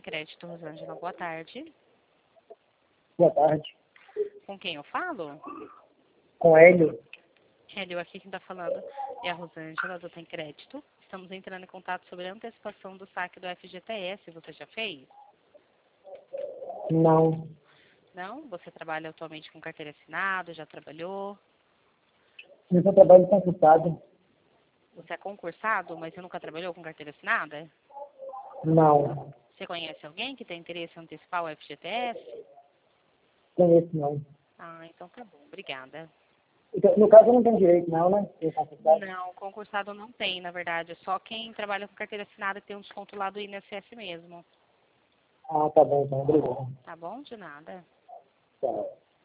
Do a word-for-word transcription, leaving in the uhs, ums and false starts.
Crédito, Rosângela. Boa tarde. Boa tarde. Com quem eu falo? Com Hélio. Hélio, aqui quem está falando é a Rosângela, do Tem Crédito. Estamos entrando em contato sobre a antecipação do saque do F G T S. Você já fez? Não. Não? Você trabalha atualmente com carteira assinada? Já trabalhou? Eu só trabalho concursado. Você é concursado, mas você nunca trabalhou com carteira assinada? Não. Você conhece alguém que tem interesse em antecipar o F G T S? Conheço não. Ah, então tá bom. Obrigada. Então, no caso eu não tenho direito não, né? Eu concursado. Não, concursado não tem, na verdade. É só quem trabalha com carteira assinada tem um desconto lá do I N S S mesmo. Ah, tá bom então. Obrigado. Tá bom? De nada. Tchau.